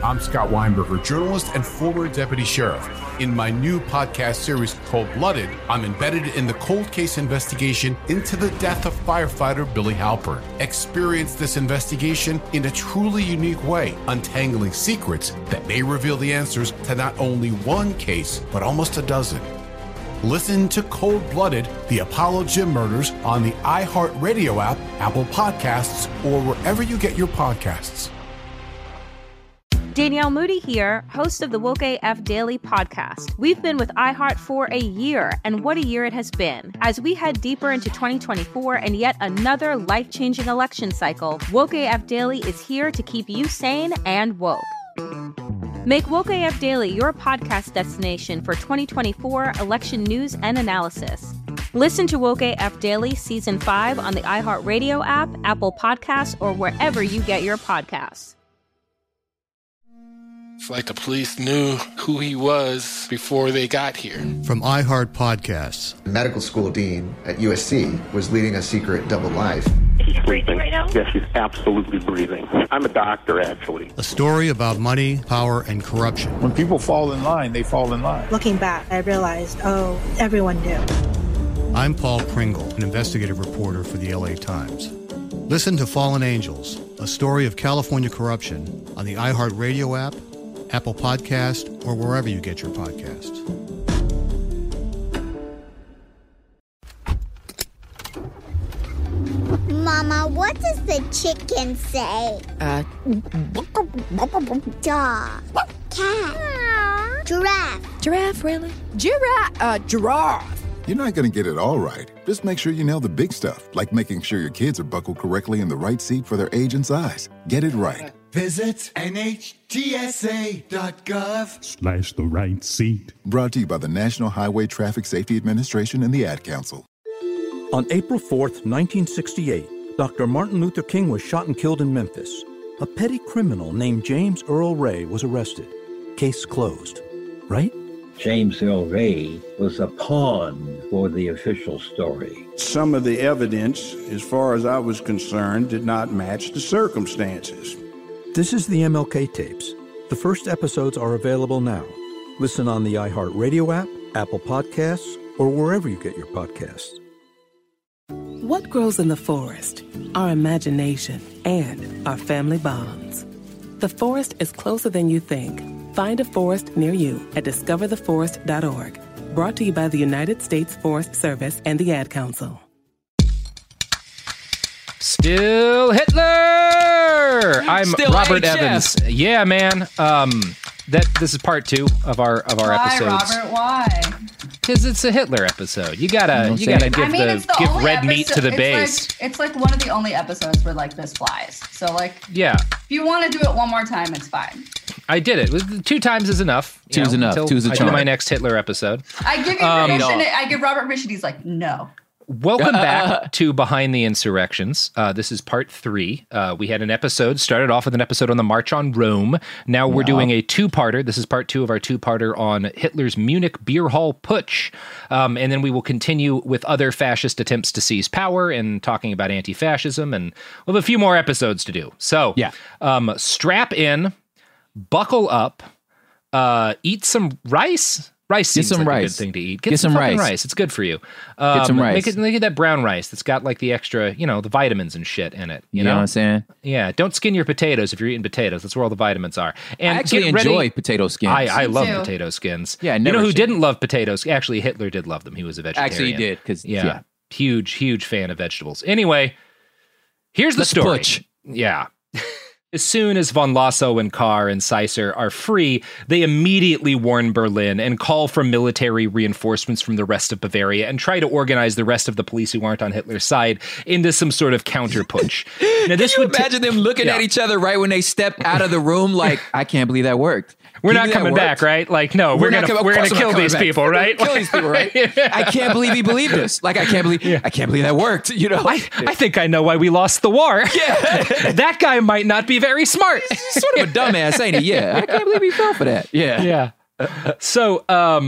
I'm Scott Weinberger, journalist and former deputy sheriff. In my new podcast series, Cold Blooded, I'm embedded in the cold case investigation into the death of firefighter Billy Halpern. Experience this investigation in a truly unique way, untangling secrets that may reveal the answers to not only one case, but almost a dozen. Listen to Cold Blooded, the Apollo Gym Murders on the iHeartRadio app, Apple Podcasts, or wherever you get your podcasts. Danielle Moody here, host of the Woke AF Daily podcast. We've been with iHeart for a year, and what a year it has been. As we head deeper into 2024 and yet another life-changing election cycle, Woke AF Daily is here to keep you sane and woke. Make Woke AF Daily your podcast destination for 2024 election news and analysis. Listen to Woke AF Daily Season 5 on the iHeartRadio app, Apple Podcasts, or wherever you get your podcasts. It's like the police knew who he was before they got here. From iHeart Podcasts. The medical school dean at USC was leading a secret double life. She's breathing right now? Yes, she's absolutely breathing. I'm a doctor, actually. A story about money, power, and corruption. When people fall in line, they fall in line. Looking back, I realized, everyone knew. I'm Paul Pringle, an investigative reporter for the LA Times. Listen to Fallen Angels, a story of California corruption on the iHeartRadio app, Apple Podcast, or wherever you get your podcasts. Mama, what does the chicken say? Dog. Cat. Giraffe. Giraffe, really? Giraffe. You're not going to get it all right. Just make sure you nail the big stuff, like making sure your kids are buckled correctly in the right seat for their age and size. Get it right. Visit NHTSA.gov/the right seat. Brought to you by the National Highway Traffic Safety Administration and the Ad Council. On April 4th, 1968, Dr. Martin Luther King was shot and killed in Memphis. A petty criminal named James Earl Ray was arrested. Case closed. Right? James Earl Ray was a pawn for the official story. Some of the evidence, as far as I was concerned, did not match the circumstances. This is the MLK Tapes. The first episodes are available now. Listen on the iHeartRadio app, Apple Podcasts, or wherever you get your podcasts. What grows in the forest? Our imagination and our family bonds. The forest is closer than you think. Find a forest near you at discovertheforest.org. Brought to you by the United States Forest Service and the Ad Council. Still Hitler! I'm Still Robert HF. Evans. Yeah, man. This is part 2 of our Why, episodes. Robert? Why? Because it's a Hitler episode. You gotta give red meat to the base. It's like one of the only episodes where like this flies. So like, yeah. If you want to do it one more time, it's fine. I did it. 2 times is enough. Two's enough. Two's a charm. I do my next Hitler episode. I give you permission. I give Robert permission. He's like, no. Welcome back to Behind the Insurrections. This is part 3. We had an episode, started off with an episode on the March on Rome. Now we're doing a 2-parter. This is part 2 of our 2-parter on Hitler's Munich beer hall putsch. And then we will continue with other fascist attempts to seize power and talking about anti-fascism. And we'll have a few more episodes to do. So strap in, buckle up, eat some rice. Rice seems like a good thing to eat. Get some rice. It's good for you. Get some rice. Make it that brown rice that's got like the extra, the vitamins and shit in it. You know what I'm saying? Yeah. Don't skin your potatoes if you're eating potatoes. That's where all the vitamins are. And I actually enjoy potato skins. I love potato skins. Yeah, you know who didn't love potatoes? Actually, Hitler did love them. He was a vegetarian. Actually, he did. Yeah. Huge fan of vegetables. Anyway, here's the story. Putsch. Yeah. As soon as von Lossow and Kahr and Seisser are free, they immediately warn Berlin and call for military reinforcements from the rest of Bavaria and try to organize the rest of the police who aren't on Hitler's side into some sort of counter-putsch. Now, this would imagine them looking at each other right when they step out of the room like, I can't believe that worked. We're not coming back, right? Like, no, we're gonna kill these people, right? Kill these people, right? I can't believe he believed this. Like, I can't believe that worked. I think I know why we lost the war. Yeah, that guy might not be very smart. He's sort of a dumbass, ain't he? Yeah, I can't believe he fell for that. Yeah. So,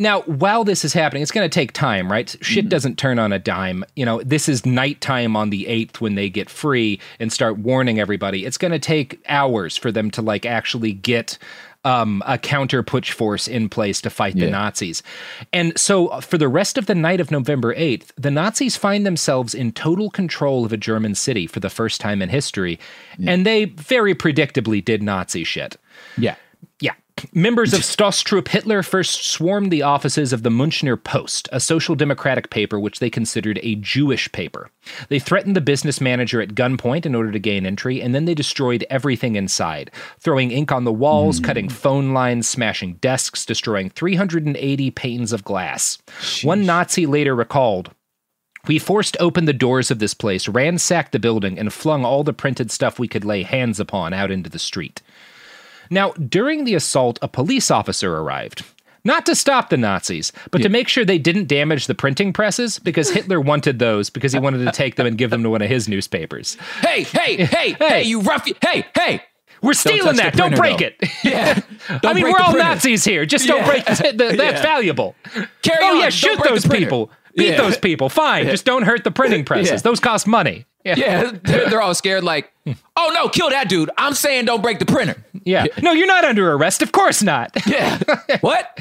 Now, while this is happening, it's going to take time, right? Shit doesn't turn on a dime. You know, this is nighttime on the 8th when they get free and start warning everybody. It's going to take hours for them to like actually get a counter putsch force in place to fight the Nazis. And so for the rest of the night of November 8th, the Nazis find themselves in total control of a German city for the first time in history. And they very predictably did Nazi shit. Yeah. Members of Stoßtrupp Hitler first swarmed the offices of the Münchner Post, a social democratic paper which they considered a Jewish paper. They threatened the business manager at gunpoint in order to gain entry, and then they destroyed everything inside, throwing ink on the walls, cutting phone lines, smashing desks, destroying 380 panes of glass. One Nazi later recalled, "We forced open the doors of this place, ransacked the building, and flung all the printed stuff we could lay hands upon out into the street." Now, during the assault, a police officer arrived. Not to stop the Nazis, but to make sure they didn't damage the printing presses, because Hitler wanted those because he wanted to take them and give them to one of his newspapers. Hey, you ruffian. Hey. We're stealing that. Don't break it. Yeah. I mean, we're all Nazis here. Just don't break it. That's valuable. Carry on. Shoot those people. Beat those people. Fine. Just don't hurt the printing presses. Those cost money. They're all scared like, oh no, kill that dude. I'm saying don't break the printer. No, you're not under arrest. Of course not. What?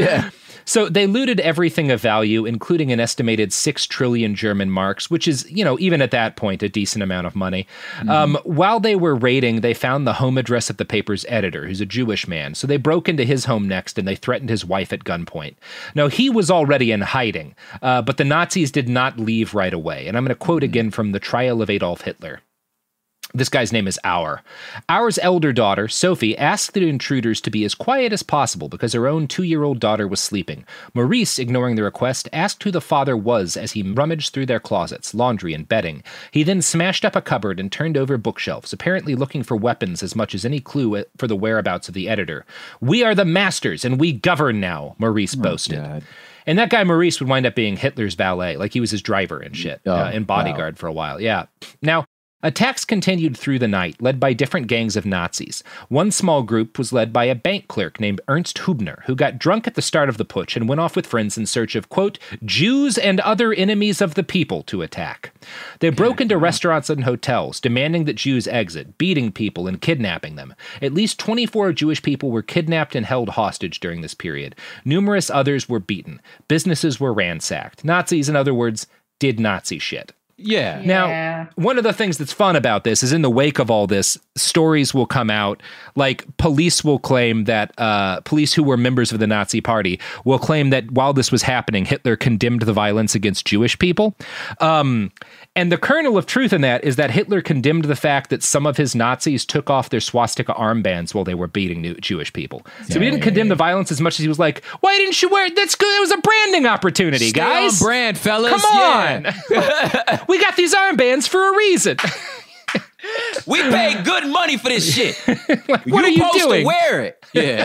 So they looted everything of value, including an estimated 6 trillion German marks, which is, you know, even at that point, a decent amount of money. While they were raiding, they found the home address of the paper's editor, who's a Jewish man. So they broke into his home next, and they threatened his wife at gunpoint. Now, he was already in hiding, but the Nazis did not leave right away. And I'm going to quote again from The Trial of Adolf Hitler. This guy's name is Auer. Auer's elder daughter, Sophie, asked the intruders to be as quiet as possible because her own 2-year-old daughter was sleeping. Maurice, ignoring the request, asked who the father was as he rummaged through their closets, laundry, and bedding. He then smashed up a cupboard and turned over bookshelves, apparently looking for weapons as much as any clue for the whereabouts of the editor. "We are the masters, and we govern now," Maurice boasted. God. And that guy Maurice would wind up being Hitler's valet, like he was his driver and shit, and bodyguard for a while. Now, attacks continued through the night, led by different gangs of Nazis. One small group was led by a bank clerk named Ernst Hubner, who got drunk at the start of the putsch and went off with friends in search of, quote, Jews and other enemies of the people to attack. They broke into restaurants and hotels, demanding that Jews exit, beating people and kidnapping them. At least 24 Jewish people were kidnapped and held hostage during this period. Numerous others were beaten. Businesses were ransacked. Nazis, in other words, did Nazi shit. Now, one of the things that's fun about this is in the wake of all this, stories will come out, like police will claim that, police who were members of the Nazi party will claim that while this was happening, Hitler condemned the violence against Jewish people. And the kernel of truth in that is that Hitler condemned the fact that some of his Nazis took off their swastika armbands while they were beating Jewish people. So he didn't condemn the violence as much as he was like, why didn't you wear it? That's good. It was a branding opportunity, guys. Stay on brand, fellas. Come on. We got these armbands for a reason. We paid good money for this shit. What are you supposed doing? To wear it.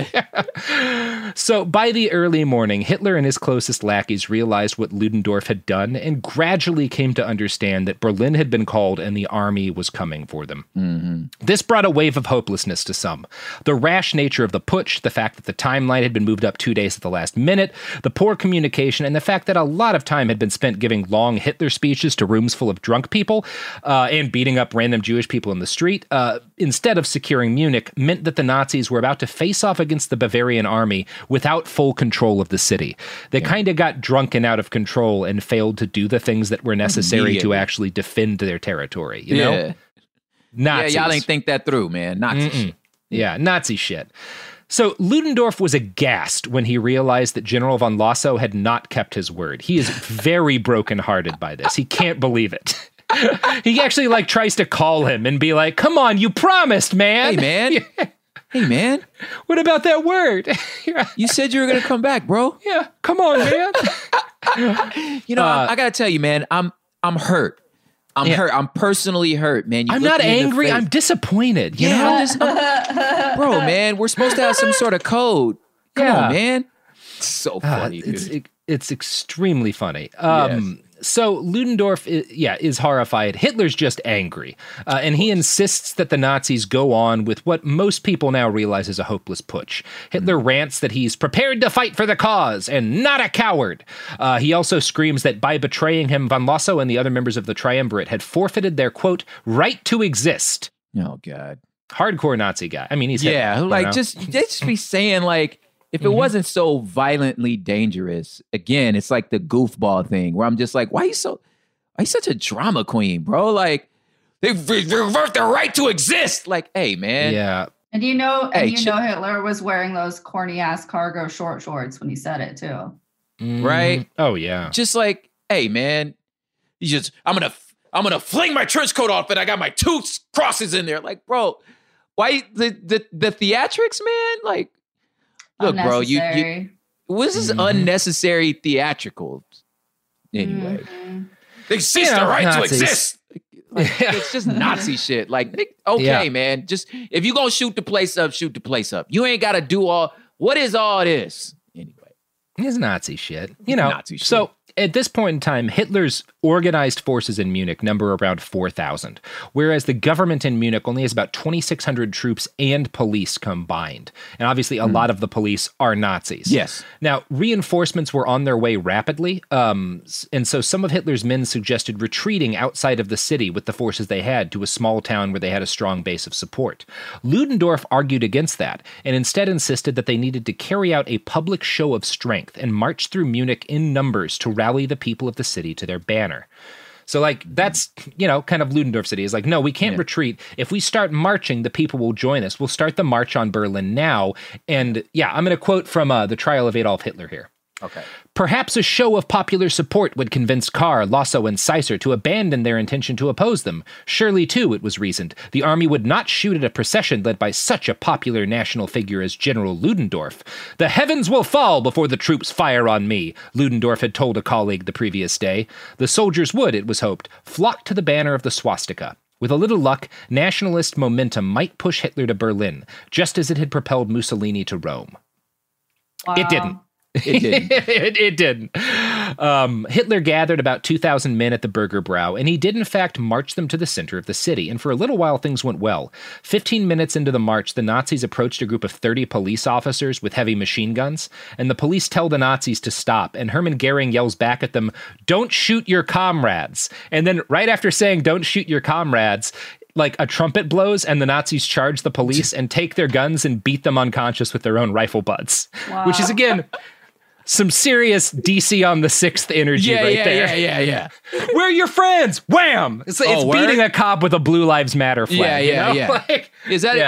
Yeah. So by the early morning, Hitler and his closest lackeys realized what Ludendorff had done and gradually came to understand that Berlin had been called and the army was coming for them. This brought a wave of hopelessness to some. The rash nature of the putsch, the fact that the timeline had been moved up 2 days at the last minute, the poor communication, and the fact that a lot of time had been spent giving long Hitler speeches to rooms full of drunk people and beating up random Jewish people in the street, instead of securing Munich, meant that the Nazis were about to face off against the Bavarian army without full control of the city. They kind of got drunk and out of control and failed to do the things that were necessary to actually defend their territory, you know? Nazis. Yeah, y'all ain't think that through, man. Nazi shit. Yeah, Nazi shit. So Ludendorff was aghast when he realized that General von Lossow had not kept his word. He is very brokenhearted by this. He can't believe it. He actually tries to call him and be like, come on, you promised, man. Hey, man. What about that word? You said you were going to come back, bro. Yeah, come on, man. I got to tell you, man, I'm hurt. I'm hurt. I'm personally hurt, man. I'm not angry. I'm disappointed. You know? Bro, man, we're supposed to have some sort of code. Come on, man. It's so funny, dude. It's extremely funny. So Ludendorff is horrified. Hitler's just angry. And he insists that the Nazis go on with what most people now realize is a hopeless putsch. Hitler rants that he's prepared to fight for the cause and not a coward. He also screams that by betraying him, von Lossow and the other members of the Triumvirate had forfeited their, quote, right to exist. Oh, God. Hardcore Nazi guy. I mean, he's Hitler, like, just be saying, like, if it wasn't so violently dangerous, again, it's like the goofball thing where I'm just like, why you such a drama queen, bro? Like, they revert their right to exist. Like, hey, man. Yeah. And you know Hitler was wearing those corny ass cargo shorts when he said it too. Right? Oh yeah. Just like, hey, man, I'm gonna fling my trench coat off and I got my two crosses in there. Like, bro, why the theatrics, man? Like, look, bro, you this is unnecessary theatrical. Anyway, they cease their right Nazis. to exist. Like, it's just Nazi shit. Like, okay, man, just if you gonna shoot the place up, shoot the place up. You ain't gotta do what is all this anyway? It's Nazi shit, Nazi shit. So at this point in time, Hitler's organized forces in Munich number around 4,000, whereas the government in Munich only has about 2,600 troops and police combined. And obviously a lot of the police are Nazis. Yes. Now, reinforcements were on their way rapidly, and so some of Hitler's men suggested retreating outside of the city with the forces they had to a small town where they had a strong base of support. Ludendorff argued against that, and instead insisted that they needed to carry out a public show of strength and march through Munich in numbers to rally the people of the city to their banner. So, like, that's, kind of Ludendorff city is like, no, we can't retreat. If we start marching, the people will join us. We'll start the march on Berlin now. And I'm going to quote from The Trial of Adolf Hitler here. Okay. Perhaps a show of popular support would convince Kahr, Lossow, and Seisser to abandon their intention to oppose them. Surely, too, it was reasoned, the army would not shoot at a procession led by such a popular national figure as General Ludendorff. The heavens will fall before the troops fire on me, Ludendorff had told a colleague the previous day. The soldiers would, it was hoped, flock to the banner of the swastika. With a little luck, nationalist momentum might push Hitler to Berlin, just as it had propelled Mussolini to Rome. Wow. It didn't. It didn't. it didn't. Hitler gathered about 2,000 men at the Bürgerbräu, and he did in fact march them to the center of the city, and for a little while things went well. 15 minutes into the march, the Nazis approached a group of 30 police officers with heavy machine guns, and the police tell the Nazis to stop, and Hermann Goering yells back at them, "Don't shoot your comrades." And then right after saying, "Don't shoot your comrades," like a trumpet blows and the Nazis charge the police and take their guns and beat them unconscious with their own rifle butts. Wow. Which is, again, some serious DC on the 6th energy there. Yeah. We're your friends. Wham! It's beating a cop with a Blue Lives Matter flag. Yeah. Like, is that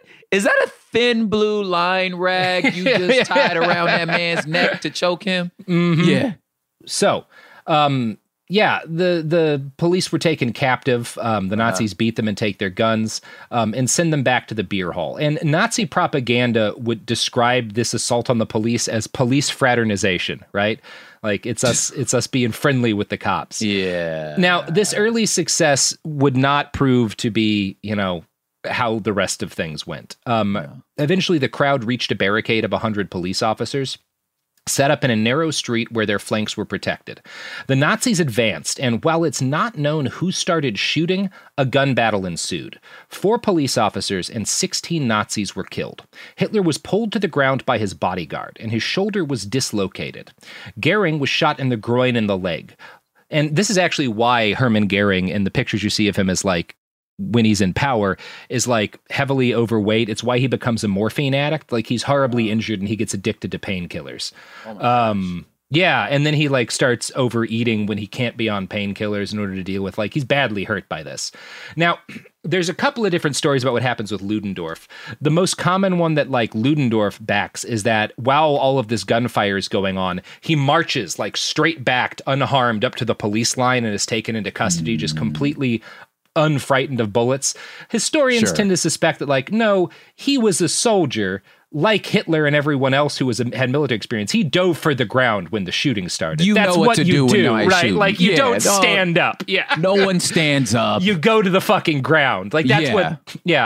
a thin blue line rag you just tied around that man's neck to choke him? Mm-hmm. Yeah. So, the police were taken captive. The Nazis beat them and take their guns and send them back to the beer hall. And Nazi propaganda would describe this assault on the police as police fraternization, right? Like it's us being friendly with the cops. Yeah. Now, this early success would not prove to be, how the rest of things went. Eventually, the crowd reached a barricade of 100 police officers, set up in a narrow street where their flanks were protected. The Nazis advanced, and while it's not known who started shooting, a gun battle ensued. 4 police officers and 16 Nazis were killed. Hitler was pulled to the ground by his bodyguard, and his shoulder was dislocated. Goering was shot in the groin and the leg. And this is actually why Hermann Goering, in the pictures you see of him, is like, when he's in power, is like heavily overweight. It's why he becomes a morphine addict. Like he's horribly injured and he gets addicted to painkillers. And then he like starts overeating when he can't be on painkillers in order to deal with, like, he's badly hurt by this. Now, there's a couple of different stories about what happens with Ludendorff. The most common one that like Ludendorff backs is that while all of this gunfire is going on, he marches like straight backed, unharmed up to the police line and is taken into custody, just completely unfrightened of bullets. Historians tend to suspect that, like, no, he was a soldier like Hitler and everyone else who had military experience. He dove for the ground when the shooting started. That's what you do, right? Shoot. Like, you don't stand up. Yeah. No one stands up. You go to the fucking ground. Like, that's what,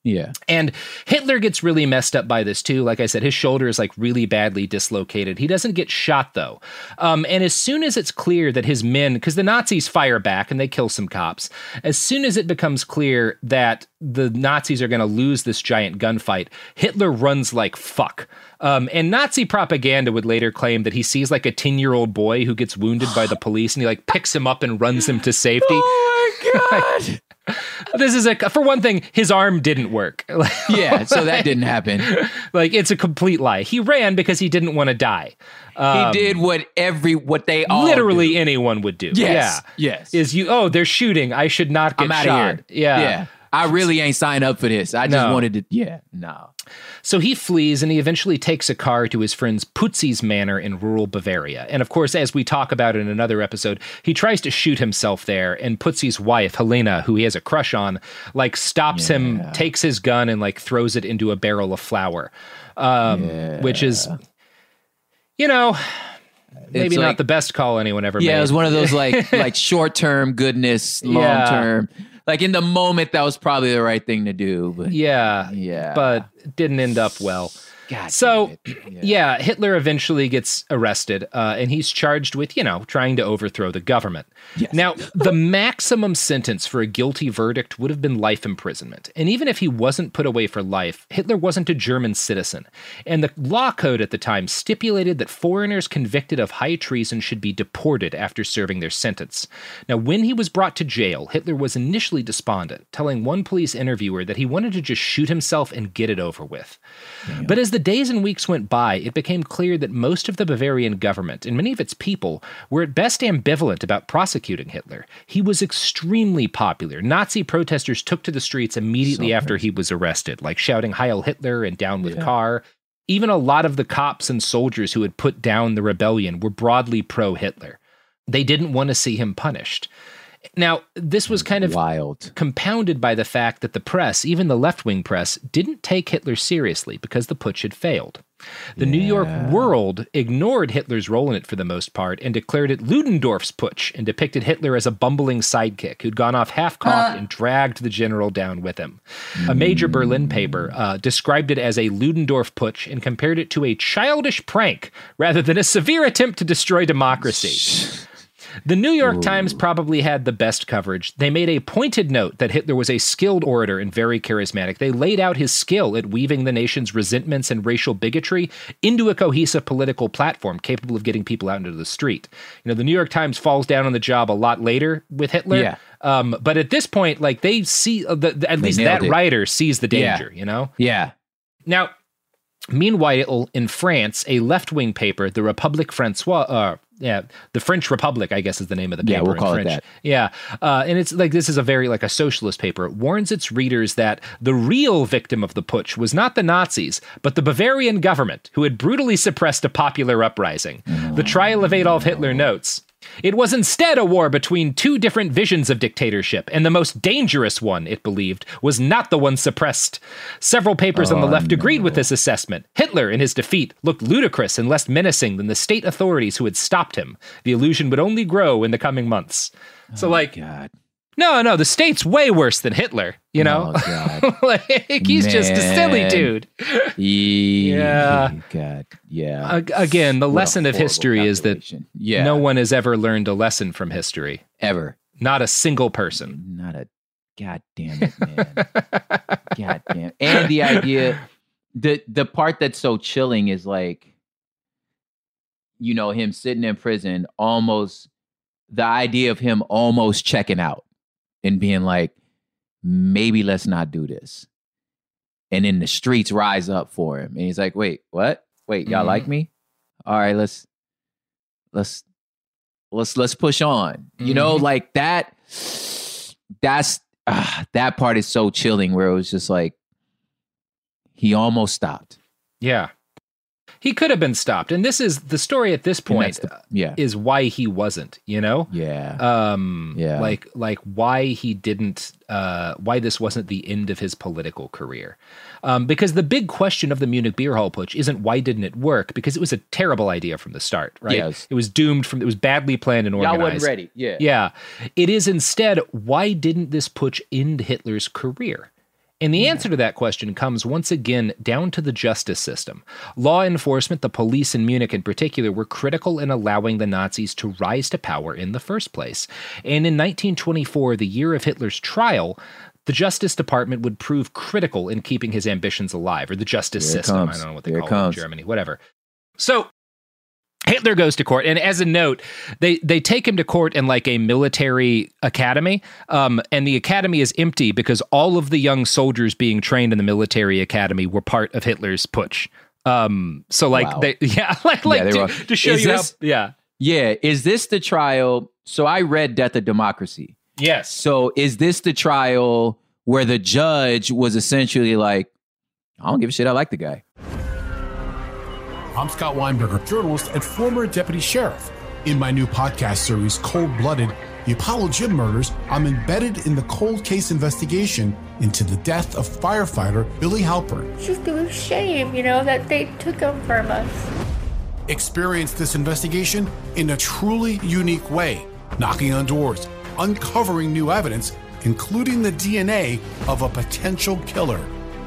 Yeah. And Hitler gets really messed up by this too. Like I said, his shoulder is like really badly dislocated. He doesn't get shot though. And as soon as it's clear that his men, because the Nazis fire back and they kill some cops, as soon as it becomes clear that the Nazis are going to lose this giant gunfight, Hitler runs like fuck. And Nazi propaganda would later claim that he sees like a 10-year-old boy who gets wounded by the police and he like picks him up and runs him to safety. Oh my God. This is for one thing, his arm didn't work. Yeah, so that didn't happen. Like, it's a complete lie. He ran because he didn't want to die. He did what they all literally do. Anyone would do. Yes. Yeah. Yes. They're shooting. I should not get I'm shot. Outta here. Yeah. I really ain't signed up for this. I just wanted to, no. So he flees and he eventually takes a car to his friend's Putzi's manor in rural Bavaria. And of course, as we talk about in another episode, he tries to shoot himself there. And Putzi's wife, Helena, who he has a crush on, like stops him, takes his gun and like throws it into a barrel of flour, which is, maybe not the best call anyone ever made. Yeah, it was one of those like short-term goodness, long-term. Like in the moment, that was probably the right thing to do. But but it didn't end up well. God so, Hitler eventually gets arrested, and he's charged with, trying to overthrow the government. Yes. Now, the maximum sentence for a guilty verdict would have been life imprisonment. And even if he wasn't put away for life, Hitler wasn't a German citizen. And the law code at the time stipulated that foreigners convicted of high treason should be deported after serving their sentence. Now, when he was brought to jail, Hitler was initially despondent, telling one police interviewer that he wanted to just shoot himself and get it over with. Yeah. But as the days and weeks went by, it became clear that most of the Bavarian government and many of its people were at best ambivalent about prosecuting Hitler. He was extremely popular. Nazi protesters took to the streets immediately after he was arrested, like shouting Heil Hitler and Down with Kahr. Even a lot of the cops and soldiers who had put down the rebellion were broadly pro-Hitler. They didn't want to see him punished. Now, this was kind of wild, compounded by the fact that the press, even the left-wing press, didn't take Hitler seriously because the putsch had failed. The New York World ignored Hitler's role in it for the most part and declared it Ludendorff's putsch and depicted Hitler as a bumbling sidekick who'd gone off half-cocked and dragged the general down with him. A major Berlin paper described it as a Ludendorff putsch and compared it to a childish prank rather than a severe attempt to destroy democracy. The New York Times probably had the best coverage. They made a pointed note that Hitler was a skilled orator and very charismatic. They laid out his skill at weaving the nation's resentments and racial bigotry into a cohesive political platform capable of getting people out into the street. The New York Times falls down on the job a lot later with Hitler. Yeah. But at this point, like they see, at least that writer sees the danger, Yeah. Now, meanwhile, in France, a left-wing paper, the Republique Françoise, the French Republic, I guess is the name of the paper. Yeah, we'll call it that. Yeah. And it's like, this is a very like a socialist paper. It warns its readers that the real victim of the putsch was not the Nazis, but the Bavarian government, who had brutally suppressed a popular uprising. The trial of Adolf Hitler notes, it was instead a war between two different visions of dictatorship, and the most dangerous one, it believed, was not the one suppressed. Several papers on the left agreed with this assessment. Hitler, in his defeat, looked ludicrous and less menacing than the state authorities who had stopped him. The illusion would only grow in the coming months. So, God. No, the state's way worse than Hitler, Oh, God. like, he's just a silly dude. Yeah. God, yeah. Again, the lesson of history is that no one has ever learned a lesson from history. Ever. Not a single person. Not a... God damn it, man. God damn. And the idea... The part that's so chilling is like, him sitting in prison, almost... The idea of him almost checking out and being like, maybe let's not do this. And then the streets rise up for him. And he's like, wait, what? Wait, y'all like me? All right, let's push on. Like that's that part is so chilling where it was just like, he almost stopped. Yeah. He could have been stopped. And this is the story at this point is why he wasn't, Yeah. Like why he didn't, why this wasn't the end of his political career. Because the big question of the Munich Beer Hall Putsch isn't why didn't it work? Because it was a terrible idea from the start, right? Yes. It was doomed it was badly planned and organized. Y'all wasn't ready. Yeah. Yeah. It is instead, why didn't this putsch end Hitler's career? And the answer to that question comes once again down to the justice system. Law enforcement, the police in Munich in particular, were critical in allowing the Nazis to rise to power in the first place. And in 1924, the year of Hitler's trial, the Justice Department would prove critical in keeping his ambitions alive, or the justice system. I don't know what they call it in Germany, whatever. So Hitler goes to court, and as a note, they take him to court in like a military academy, and the academy is empty because all of the young soldiers being trained in the military academy were part of Hitler's putsch. So like, Wow. to show Is you this- how, yeah. Yeah. Is this the trial? So I read Death of Democracy. Yes. So is this the trial where the judge was essentially like, I don't give a shit, I like the guy? I'm Scott Weinberger, journalist and former deputy sheriff. In my new podcast series, Cold Blooded, The Apollo Gym Murders, I'm embedded in the cold case investigation into the death of firefighter Billy Halpern. It's just a shame, that they took him from us. Experience this investigation in a truly unique way, knocking on doors, uncovering new evidence, including the DNA of a potential killer.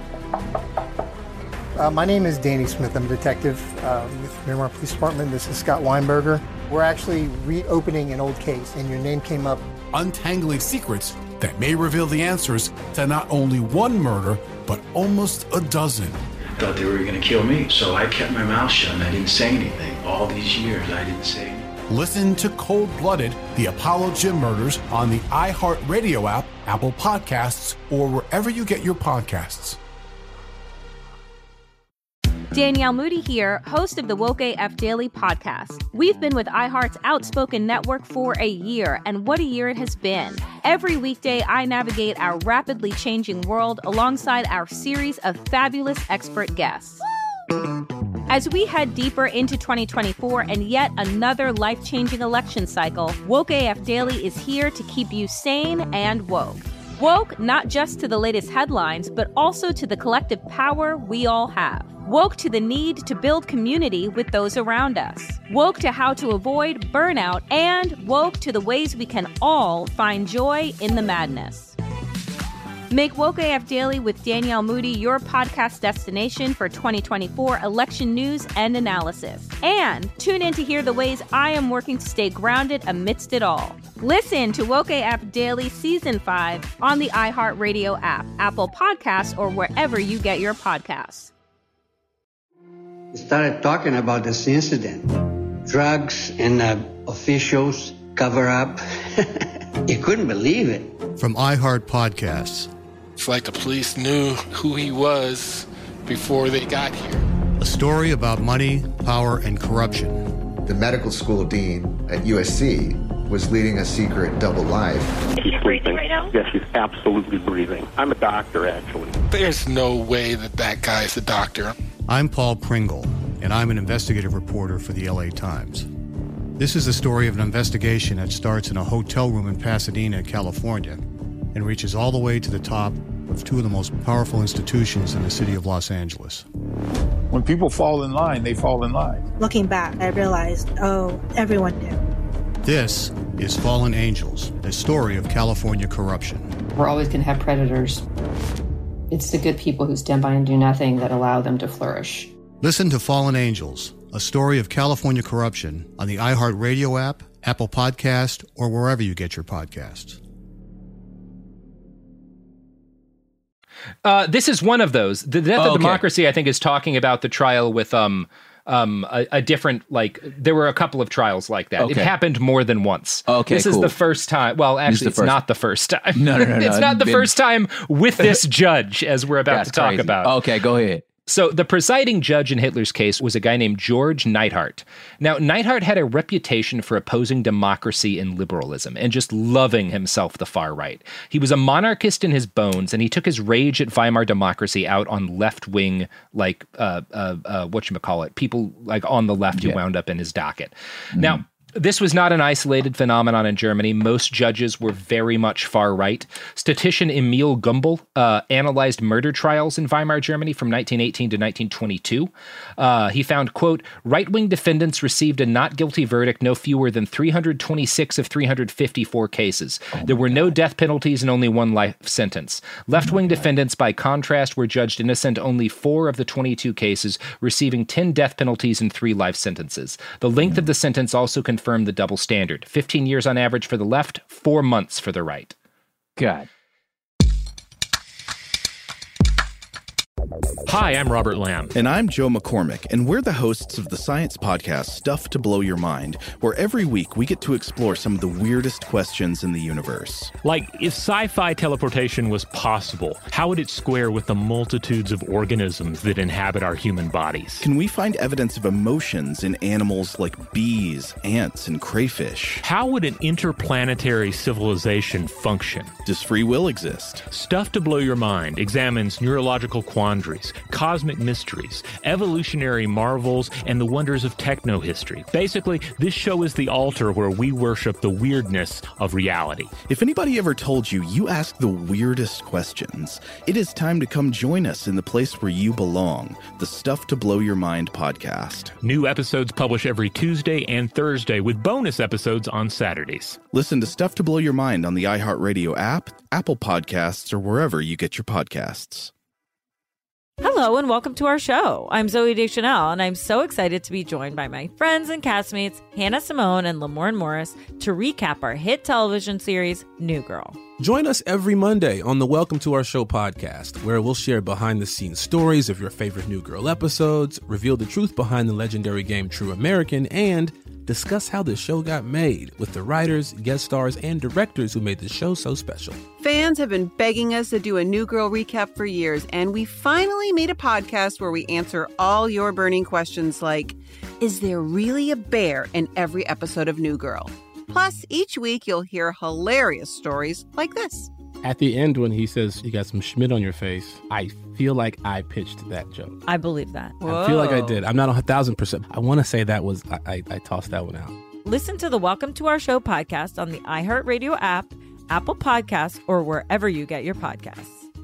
My name is Danny Smith. I'm a detective with Miramar Police Department. This is Scott Weinberger. We're actually reopening an old case, and your name came up. Untangling secrets that may reveal the answers to not only one murder, but almost a dozen. Thought they were going to kill me, so I kept my mouth shut and I didn't say anything. All these years, I didn't say anything. Listen to Cold Blooded, The Apollo Gym Murders on the iHeartRadio app, Apple Podcasts, or wherever you get your podcasts. Danielle Moody here, host of the Woke AF Daily podcast. We've been with iHeart's Outspoken Network for a year, and what a year it has been. Every weekday, I navigate our rapidly changing world alongside our series of fabulous expert guests. As we head deeper into 2024 and yet another life-changing election cycle, Woke AF Daily is here to keep you sane and woke. Woke not just to the latest headlines, but also to the collective power we all have. Woke to the need to build community with those around us. Woke to how to avoid burnout, and woke to the ways we can all find joy in the madness. Make Woke AF Daily with Danielle Moody your podcast destination for 2024 election news and analysis. And tune in to hear the ways I am working to stay grounded amidst it all. Listen to Woke AF Daily Season 5 on the iHeartRadio app, Apple Podcasts, or wherever you get your podcasts. Started talking about this incident. Drugs and officials cover up. You couldn't believe it. From iHeart Podcasts. It's like the police knew who he was before they got here. A story about money, power, and corruption. The medical school dean at USC was leading a secret double life. She's sleeping right now? Yes, she's absolutely breathing. I'm a doctor, actually. There's no way that guy's a doctor. I'm Paul Pringle, and I'm an investigative reporter for the LA Times. This is the story of an investigation that starts in a hotel room in Pasadena, California, and reaches all the way to the top of two of the most powerful institutions in the city of Los Angeles. When people fall in line, they fall in line. Looking back, I realized, everyone knew. This is Fallen Angels, a story of California corruption. We're always going to have predators. It's the good people who stand by and do nothing that allow them to flourish. Listen to Fallen Angels, a story of California corruption on the iHeartRadio app, Apple Podcast, or wherever you get your podcasts. This is one of those. The Death of Democracy, I think, is talking about the trial with a different, there were a couple of trials like that. It happened more than once. This is the first time. Well, actually, it's not the first time. No. It's not the first time with this judge, as we're about to talk about. Okay, go ahead. So the presiding judge in Hitler's case was a guy named George Neidhart. Now, Neidhart had a reputation for opposing democracy and liberalism and just loving himself the far right. He was a monarchist in his bones, and he took his rage at Weimar democracy out on left-wing, whatchamacallit, people like on the left who wound up in his docket. Now, This was not an isolated phenomenon in Germany. Most judges were very much far right. Statistician Emil Gumbel analyzed murder trials in Weimar Germany from 1918 to 1922. He found, quote, right-wing defendants received a not guilty verdict no fewer than 326 of 354 cases. There were no death penalties and only one life sentence. Left-wing defendants, by contrast, were judged innocent only 4 of the 22 cases, receiving 10 death penalties and 3 life sentences. The length of the sentence also confirmed the double standard. 15 years on average for the left, 4 months for the right. God. Hi, I'm Robert Lamb. And I'm Joe McCormick, and we're the hosts of the science podcast Stuff to Blow Your Mind, where every week we get to explore some of the weirdest questions in the universe. Like, if sci-fi teleportation was possible, how would it square with the multitudes of organisms that inhabit our human bodies? Can we find evidence of emotions in animals like bees, ants, and crayfish? How would an interplanetary civilization function? Does free will exist? Stuff to Blow Your Mind examines neurological quandaries, cosmic mysteries, evolutionary marvels, and the wonders of techno-history. Basically, this show is the altar where we worship the weirdness of reality. If anybody ever told you you ask the weirdest questions, it is time to come join us in the place where you belong, the Stuff to Blow Your Mind podcast. New episodes publish every Tuesday and Thursday, with bonus episodes on Saturdays. Listen to Stuff to Blow Your Mind on the iHeartRadio app, Apple Podcasts, or wherever you get your podcasts. Hello and welcome to our show. I'm Zooey Deschanel, and I'm so excited to be joined by my friends and castmates, Hannah Simone and Lamorne Morris, to recap our hit television series, New Girl. Join us every Monday on the Welcome to Our Show podcast, where we'll share behind-the-scenes stories of your favorite New Girl episodes, reveal the truth behind the legendary game True American, and discuss how the show got made with the writers, guest stars, and directors who made the show so special. Fans have been begging us to do a New Girl recap for years, and we finally made a podcast where we answer all your burning questions like, is there really a bear in every episode of New Girl? Plus, each week you'll hear hilarious stories like this. At the end, when he says you got some Schmidt on your face, I feel like I pitched that joke. I believe that. I feel like I did. I'm not 1,000%. I want to say that was, I tossed that one out. Listen to the Welcome to Our Show podcast on the iHeartRadio app, Apple Podcasts, or wherever you get your podcasts.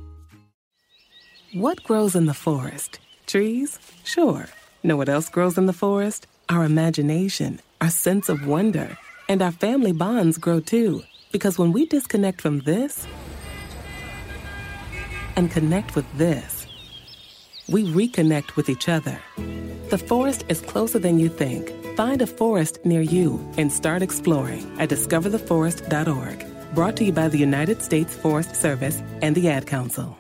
What grows in the forest? Trees? Sure. Know what else grows in the forest? Our imagination, our sense of wonder, and our family bonds grow too. Because when we disconnect from this and connect with this, we reconnect with each other. The forest is closer than you think. Find a forest near you and start exploring at discovertheforest.org. Brought to you by the United States Forest Service and the Ad Council.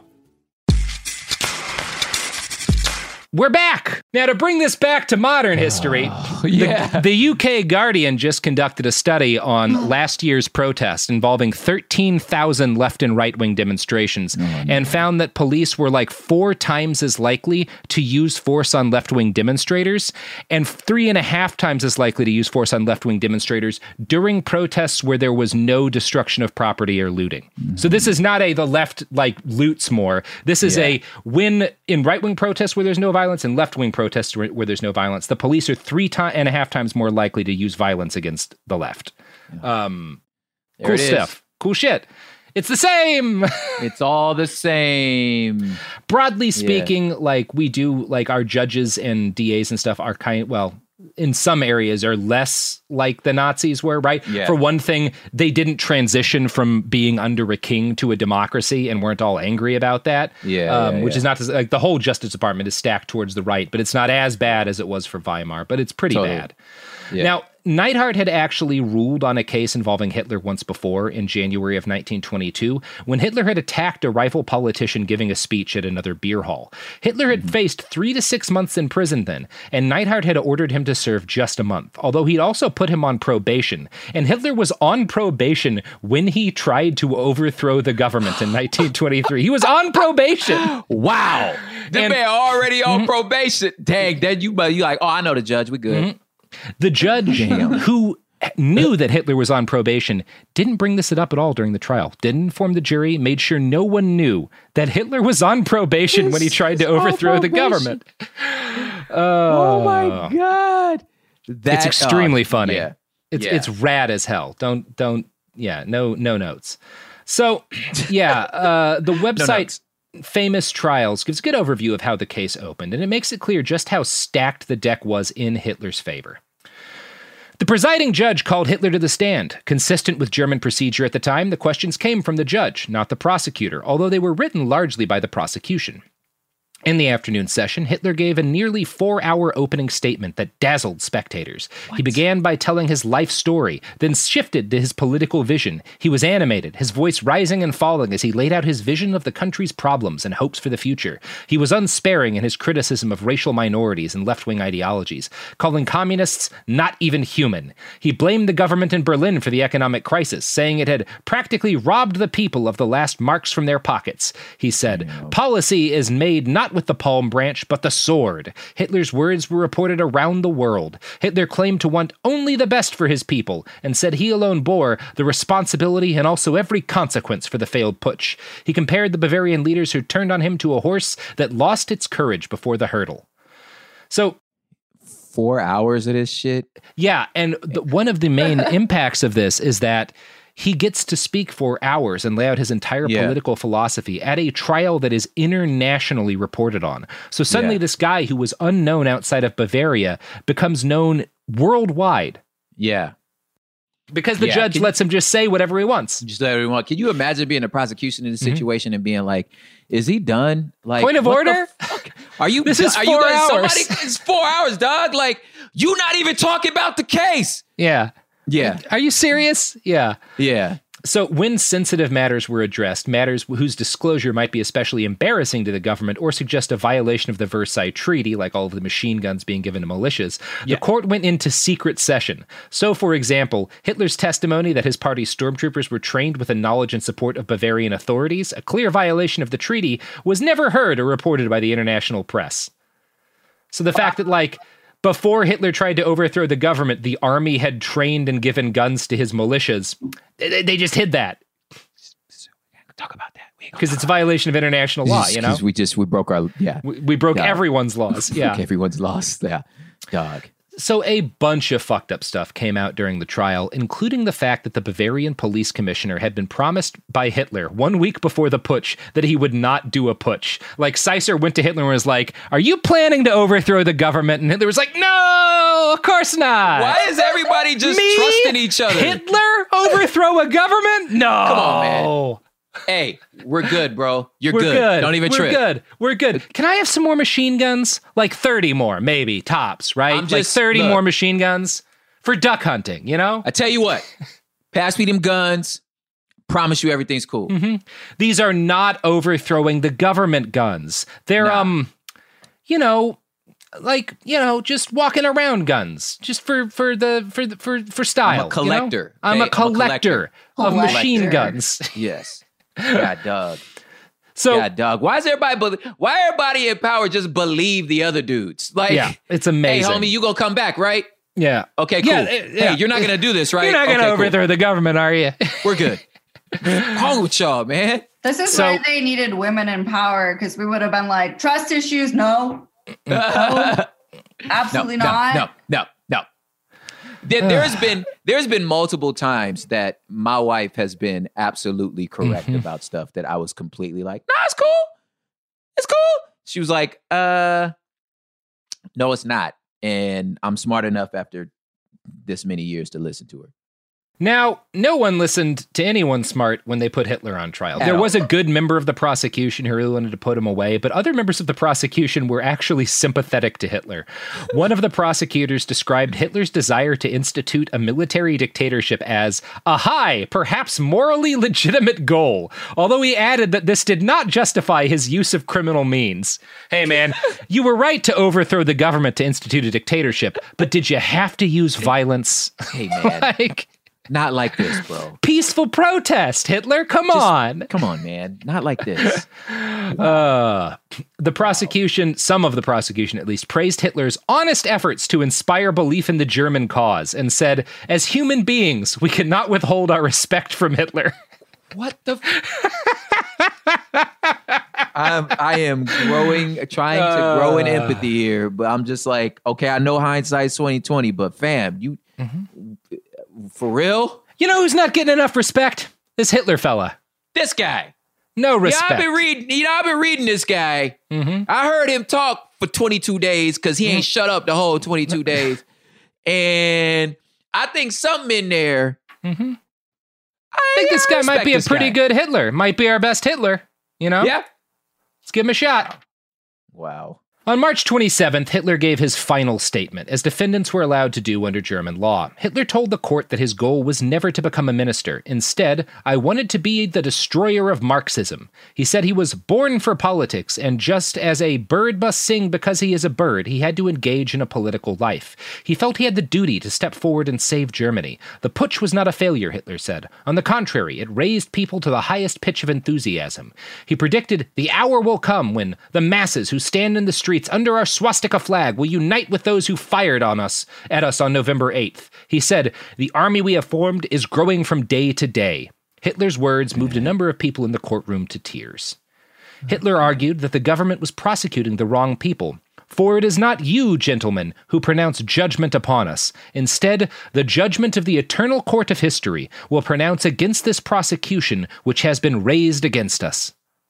We're back! Now, to bring this back to modern history, the UK Guardian just conducted a study on last year's protest involving 13,000 left and right-wing demonstrations and found that police were like 4 times as likely to use force on left-wing demonstrators and 3.5 times as likely to use force on left-wing demonstrators during protests where there was no destruction of property or looting. So this is not the left loots more. This is a win in right-wing protests where there's no violence and left-wing protests where there's no violence. The police are 3.5 times more likely to use violence against the left. Cool stuff. Cool shit. It's the same. It's all the same. Broadly speaking, we do, our judges and DAs and stuff are in some areas are less like the Nazis were, right? Yeah. For one thing, they didn't transition from being under a king to a democracy and weren't all angry about that. Which is not to, the whole Justice Department is stacked towards the right, but it's not as bad as it was for Weimar, but it's pretty bad. Yeah. Now, Neidhart had actually ruled on a case involving Hitler once before in January of 1922, when Hitler had attacked a rival politician giving a speech at another beer hall. Hitler had faced 3 to 6 months in prison then, and Neidhart had ordered him to serve just a month, although he'd also put him on probation. And Hitler was on probation when he tried to overthrow the government in 1923. He was on probation. Wow. The man already on probation. Dang, then you like, oh, I know the judge. We good. Mm-hmm. The judge who knew that Hitler was on probation didn't bring this up at all during the trial, didn't inform the jury, made sure no one knew that Hitler was on probation when he tried to overthrow the government. Oh my God. It's extremely funny. Yeah. It's rad as hell. No notes. So, the website Famous Trials gives a good overview of how the case opened, and it makes it clear just how stacked the deck was in Hitler's favor. The presiding judge called Hitler to the stand. Consistent with German procedure at the time, the questions came from the judge, not the prosecutor, although they were written largely by the prosecution. In the afternoon session, Hitler gave a nearly 4-hour opening statement that dazzled spectators. He began by telling his life story, then shifted to his political vision. He was animated, his voice rising and falling as he laid out his vision of the country's problems and hopes for the future. He was unsparing in his criticism of racial minorities and left-wing ideologies, calling communists not even human. He blamed the government in Berlin for the economic crisis, saying it had practically robbed the people of the last marks from their pockets. He said, "Policy is made not with the palm branch, but the sword." Hitler's words were reported around the world. Hitler claimed to want only the best for his people, and said he alone bore the responsibility and also every consequence for the failed putsch. He compared the Bavarian leaders who turned on him to a horse that lost its courage before the hurdle. So, 4 hours of this shit? Yeah, and one of the main impacts of this is that he gets to speak for hours and lay out his entire political philosophy at a trial that is internationally reported on. So suddenly this guy who was unknown outside of Bavaria becomes known worldwide. Yeah. Because the judge lets him just say whatever he wants. Just whatever he wants. Can you imagine being a prosecution in this situation and being like, is he done? Like, point of order? Are you? This is 4 hours. It's 4 hours, dog. Like, you not even talking about the case. Yeah. Yeah. Are you serious? Yeah. Yeah. So when sensitive matters were addressed, matters whose disclosure might be especially embarrassing to the government or suggest a violation of the Versailles Treaty, like all of the machine guns being given to militias, the court went into secret session. So, for example, Hitler's testimony that his party's stormtroopers were trained with the knowledge and support of Bavarian authorities, a clear violation of the treaty, was never heard or reported by the international press. So the fact that, like, before Hitler tried to overthrow the government, the army had trained and given guns to his militias. They just hid that. Talk about that. Because it's a violation of international law, you know? Because we broke our, We broke everyone's laws, yeah. Everyone's laws, yeah. Dog. So a bunch of fucked up stuff came out during the trial, including the fact that the Bavarian police commissioner had been promised by Hitler 1 week before the putsch that he would not do a putsch. Like, Seisser went to Hitler and was like, "Are you planning to overthrow the government?" And Hitler was like, "No, of course not." Why is everybody just trusting each other? Hitler overthrow a government? No. Come on, man. Hey, we're good, bro. We're good. Don't even trip. We're good. Can I have some more machine guns? Like 30 more, maybe, tops, right? Like 30 more machine guns for duck hunting, you know? I tell you what, pass me them guns. Promise you everything's cool. Mm-hmm. These are not overthrowing the government guns. They're, just walking around guns, just for style. I'm a collector. You know? I'm a collector of machine guns. Yes. God, dog. Dog. Why everybody in power just believe the other dudes? Like, yeah, it's amazing. Hey, homie, you gonna come back, right? Yeah. Okay, cool. Hey, you're not gonna do this, right? You're not gonna overthrow the government, are you? We're good. What's wrong with y'all, man? This is why they needed women in power, because we would have been like, trust issues, no. Absolutely not. No. There's been multiple times that my wife has been absolutely correct about stuff that I was completely like, "Nah, it's cool. It's cool." She was like, "No, it's not." And I'm smart enough after this many years to listen to her. Now, no one listened to anyone smart when they put Hitler on trial. There was a good member of the prosecution who really wanted to put him away, but other members of the prosecution were actually sympathetic to Hitler. One of the prosecutors described Hitler's desire to institute a military dictatorship as a high, perhaps morally legitimate goal, although he added that this did not justify his use of criminal means. Hey, man, you were right to overthrow the government to institute a dictatorship, but did you have to use violence? Hey, man. Not like this, bro. Peaceful protest, Hitler. Come on, man. Not like this. The prosecution, some of the prosecution at least, praised Hitler's honest efforts to inspire belief in the German cause and said, "As human beings, we cannot withhold our respect from Hitler." What the? I am trying to grow in empathy here, but I'm just like, okay, I know hindsight's 20/20, but fam, For real? You know who's not getting enough respect? This Hitler fella. This guy. No respect. Yeah, I've been reading this guy. Mm-hmm. I heard him talk for 22 days because he ain't shut up the whole 22 days. And I think something in there. Mm-hmm. I think this guy might be a pretty good Hitler. Might be our best Hitler, you know? Yeah. Let's give him a shot. Wow. On March 27th, Hitler gave his final statement, as defendants were allowed to do under German law. Hitler told the court that his goal was never to become a minister. Instead, I wanted to be the destroyer of Marxism. He said he was born for politics, and just as a bird must sing because he is a bird, he had to engage in a political life. He felt he had the duty to step forward and save Germany. The putsch was not a failure, Hitler said. On the contrary, it raised people to the highest pitch of enthusiasm. He predicted the hour will come when the masses who stand in the streets under our swastika flag will unite with those who fired at us on November 8th. He said, the army we have formed is growing from day to day. Hitler's words moved a number of people in the courtroom to tears. Hitler argued that the government was prosecuting the wrong people. For it is not you, gentlemen, who pronounce judgment upon us. Instead, the judgment of the eternal court of history will pronounce against this prosecution which has been raised against us.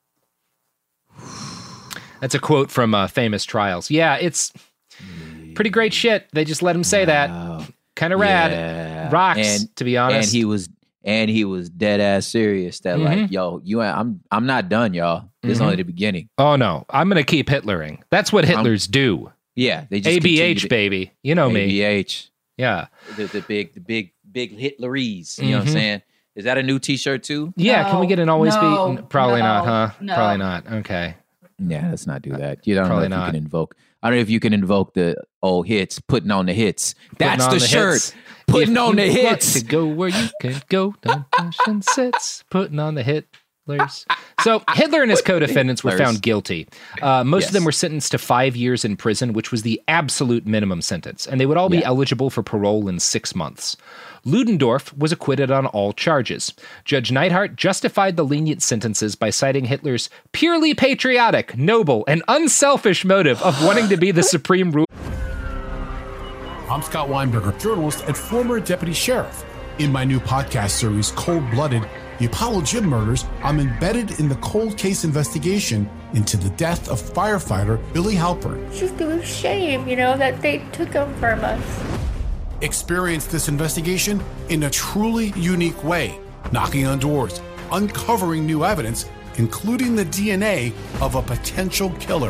That's a quote from Famous Trials. Yeah, it's pretty great shit. They just let him say that. Kind of rad. Yeah. Rocks, to be honest. And he was dead ass serious that like, yo, I'm not done, y'all. This is only the beginning. Oh no, I'm gonna keep Hitlering. That's what Hitlers do. Yeah, they just ABH, baby. You know me. ABH. Yeah. The big Hitleries. You know what I'm saying? Is that a new T-shirt too? Yeah. No, can we get an always no, be? Probably no, not, huh? no. Probably not. Okay. Yeah, let's not do that. You don't Probably know if not. you can invoke. I don't know if you can invoke the old hits, putting on the hits. That's the shirt. Hits. Putting on the If you want hits. to go where you can go, don't push and sits. Putting on the Hitlers. So Hitler and his co-defendants were found guilty. Most of them were sentenced to 5 years in prison, which was the absolute minimum sentence, and they would all be eligible for parole in 6 months. Ludendorff was acquitted on all charges. Judge Neidhart justified the lenient sentences by citing Hitler's purely patriotic, noble, and unselfish motive of wanting to be the supreme ruler. I'm Scott Weinberger, journalist and former deputy sheriff. In my new podcast series, Cold Blooded, The Apollo Gym Murders, I'm embedded in the cold case investigation into the death of firefighter Billy Halpern. It's just a shame, that they took him from us. Experience this investigation in a truly unique way, knocking on doors, uncovering new evidence, including the DNA of a potential killer.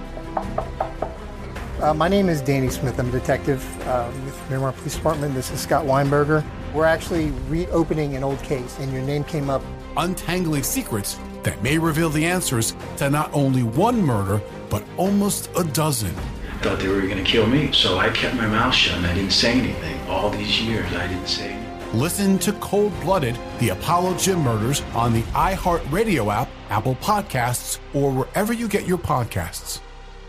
My name is Danny Smith. I'm a detective with Miramar Police Department. This is Scott Weinberger. We're actually reopening an old case, and your name came up. Untangling secrets that may reveal the answers to not only one murder, but almost a dozen. Thought they were going to kill me, so I kept my mouth shut and I didn't say anything. All these years, I didn't say anything. Listen to Cold Blooded, The Apollo Gym Murders on the iHeartRadio app, Apple Podcasts, or wherever you get your podcasts.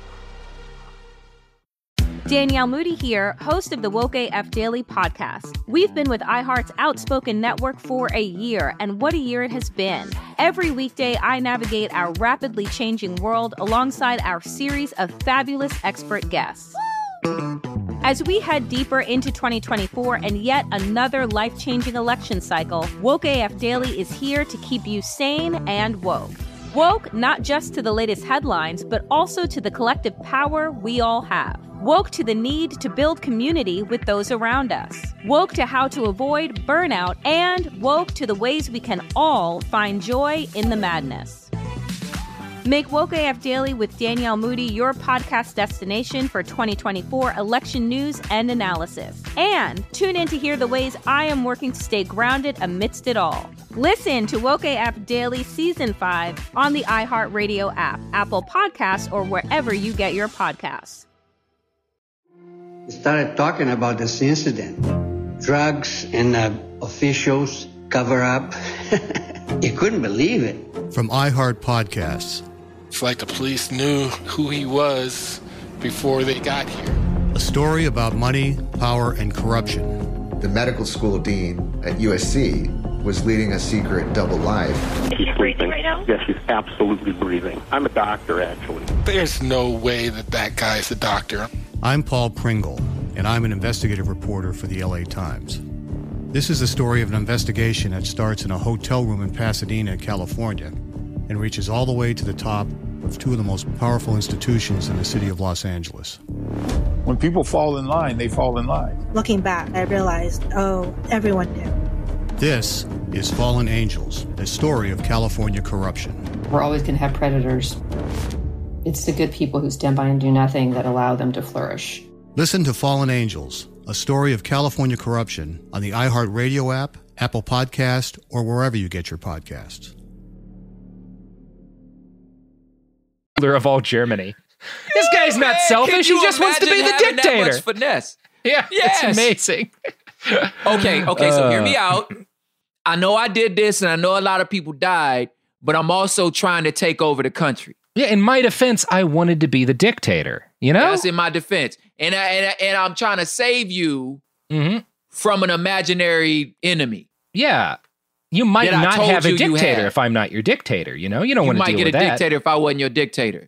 Danielle Moody here, host of the Woke AF Daily podcast. We've been with iHeart's Outspoken Network for a year, and what a year it has been. Every weekday, I navigate our rapidly changing world alongside our series of fabulous expert guests. As we head deeper into 2024 and yet another life-changing election cycle, Woke AF Daily is here to keep you sane and woke. Woke not just to the latest headlines, but also to the collective power we all have. Woke to the need to build community with those around us. Woke to how to avoid burnout, and woke to the ways we can all find joy in the madness. Make Woke AF Daily with Danielle Moody your podcast destination for 2024 election news and analysis. And tune in to hear the ways I am working to stay grounded amidst it all. Listen to Woke AF Daily Season 5 on the iHeartRadio app, Apple Podcasts, or wherever you get your podcasts. Started talking about this incident. Drugs and officials cover up. You couldn't believe it. From iHeart Podcasts. It's like the police knew who he was before they got here. A story about money, power, and corruption. The medical school dean at USC was leading a secret double life. She's breathing right now? Yes, she's absolutely breathing. I'm a doctor, actually. There's no way that guy's a doctor. I'm Paul Pringle, and I'm an investigative reporter for the LA Times. This is the story of an investigation that starts in a hotel room in Pasadena, California, and reaches all the way to the top of two of the most powerful institutions in the city of Los Angeles. When people fall in line, they fall in line. Looking back, I realized, everyone knew. This is Fallen Angels, a story of California corruption. We're always going to have predators. It's the good people who stand by and do nothing that allow them to flourish. Listen to Fallen Angels, a story of California corruption on the iHeartRadio app, Apple Podcast, or wherever you get your podcasts. Of all Germany. This guy's not selfish. He just wants to be the dictator. That much finesse. Yeah, yes. It's amazing. Okay, so hear me out. I know I did this, and I know a lot of people died, but I'm also trying to take over the country. Yeah, in my defense, I wanted to be the dictator, you know? That's in my defense. And I'm trying to save you from an imaginary enemy. Yeah. You might not have a dictator if I'm not your dictator, you know? You don't want to deal with that. You might get a dictator if I wasn't your dictator.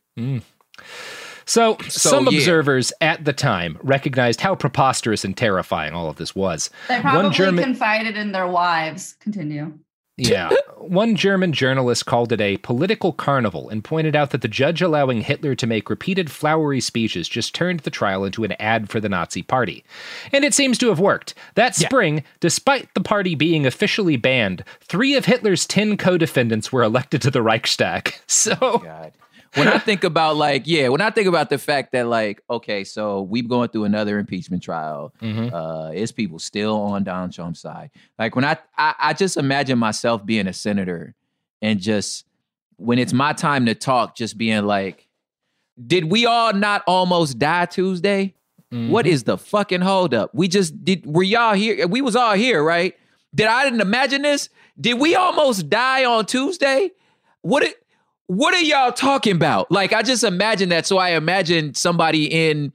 So some observers at the time recognized how preposterous and terrifying all of this was. They probably confided in their wives. Continue. Yeah. One German journalist called it a political carnival and pointed out that the judge allowing Hitler to make repeated flowery speeches just turned the trial into an ad for the Nazi Party. And it seems to have worked. That spring, despite the party being officially banned, 3 of Hitler's 10 co-defendants were elected to the Reichstag. So... God. When I think about the fact that okay, so we're going through another impeachment trial. Is people still on Donald Trump's side? Like when I just imagine myself being a senator and just when it's my time to talk, just being like, did we all not almost die Tuesday? What is the fucking holdup? Were y'all here? We was all here, right? I didn't imagine this? Did we almost die on Tuesday? What are y'all talking about? Like, I just imagine that. So I imagine somebody in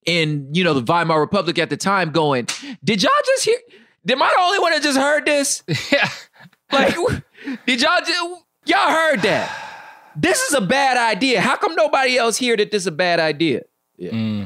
the Weimar Republic at the time going, did y'all just hear? Am I the only one that just heard this? Yeah. Like, did y'all heard that? This is a bad idea. How come nobody else heard that this is a bad idea? Yeah.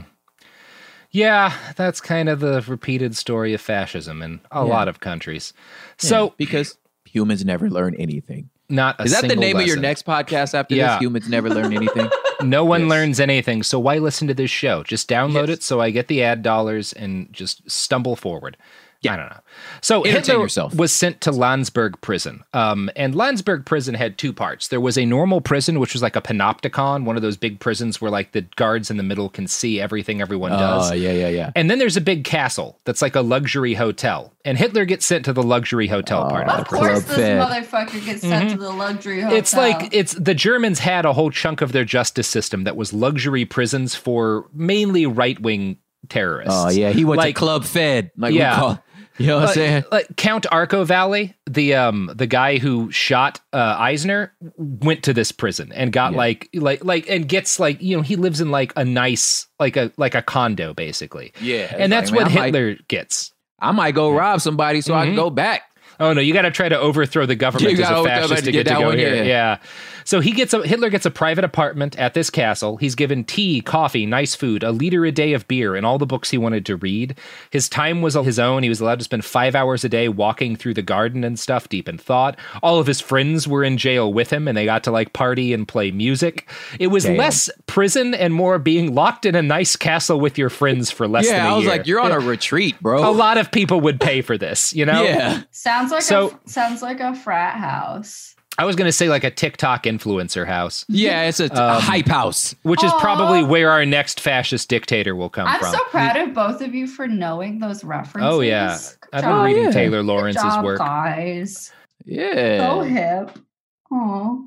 Yeah, that's kind of the repeated story of fascism in a lot of countries. So because humans never learn anything. Is that the name of your next podcast after this? Humans never learn anything? No one learns anything. So why listen to this show? Just download it so I get the ad dollars and just stumble forward. I don't know. So Hitler was sent to Landsberg prison. And Landsberg prison had 2 parts. There was a normal prison, which was like a panopticon, one of those big prisons where like the guards in the middle can see everything everyone does. Yeah. And then there's a big castle that's like a luxury hotel. And Hitler gets sent to the luxury hotel part of the prison. Of course this motherfucker gets sent to the luxury hotel. It's like, the Germans had a whole chunk of their justice system that was luxury prisons for mainly right-wing terrorists. Oh, yeah. He went to Club Fed. You know what I'm saying? Like Count Arco Valley, the guy who shot Eisner, went to this prison and got and gets he lives in like a nice like a condo basically. Yeah, and that's what Hitler gets. I might go rob somebody so I can go back. Oh no, you got to try to overthrow the government as a fascist to get to go here. Yeah. So Hitler gets a private apartment at this castle. He's given tea, coffee, nice food, a liter a day of beer, and all the books he wanted to read. His time was his own. He was allowed to spend 5 hours a day walking through the garden and stuff, deep in thought. All of his friends were in jail with him, and they got to like party and play music. It was less prison and more being locked in a nice castle with your friends for less than a year. Yeah, I was like, you're on a retreat, bro. A lot of people would pay for this, you know? Yeah. Sounds like a frat house. I was going to say like a TikTok influencer house. Yeah, it's a hype house. Which is probably where our next fascist dictator will come from. I'm so proud of both of you for knowing those references. Oh, yeah. I've been reading Taylor Lawrence's Good job, work. Guys. Yeah. So hip. Aw.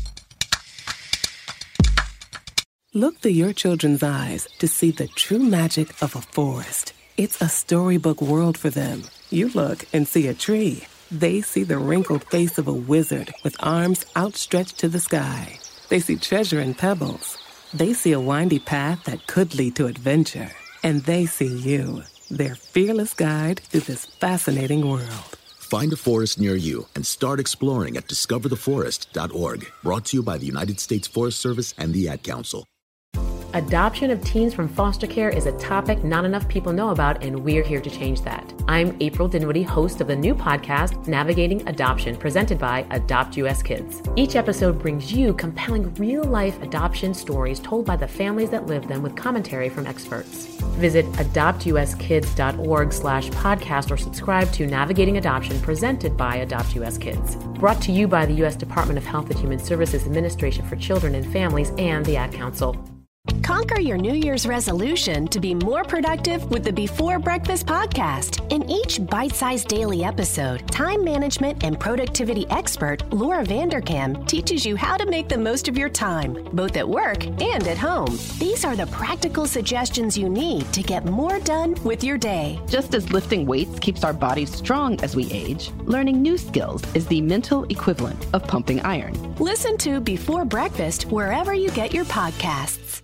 Look through your children's eyes to see the true magic of a forest. It's a storybook world for them. You look and see a tree. They see the wrinkled face of a wizard with arms outstretched to the sky. They see treasure in pebbles. They see a windy path that could lead to adventure. And they see you, their fearless guide through this fascinating world. Find a forest near you and start exploring at discovertheforest.org. Brought to you by the United States Forest Service and the Ad Council. Adoption of teens from foster care is a topic not enough people know about, and we're here to change that. I'm April Dinwiddie, host of the new podcast, Navigating Adoption, presented by Adopt US Kids. Each episode brings you compelling real-life adoption stories told by the families that live them with commentary from experts. Visit adoptuskids.org/podcast or subscribe to Navigating Adoption, presented by Adopt US Kids. Brought to you by the U.S. Department of Health and Human Services Administration for Children and Families and the Ad Council. Conquer your New Year's resolution to be more productive with the Before Breakfast podcast. In each bite-sized daily episode, time management and productivity expert Laura Vanderkam teaches you how to make the most of your time, both at work and at home. These are the practical suggestions you need to get more done with your day. Just as lifting weights keeps our bodies strong as we age, learning new skills is the mental equivalent of pumping iron. Listen to Before Breakfast wherever you get your podcasts.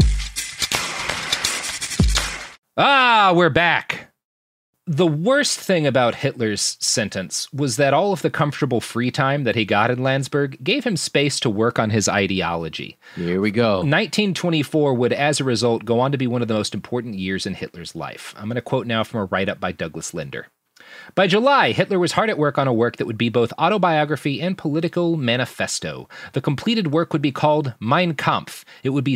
We're back. The worst thing about Hitler's sentence was that all of the comfortable free time that he got in Landsberg gave him space to work on his ideology. Here we go. 1924 would, as a result, go on to be one of the most important years in Hitler's life. I'm going to quote now from a write-up by Douglas Linder. By July, Hitler was hard at work on a work that would be both autobiography and political manifesto. The completed work would be called Mein Kampf. It would be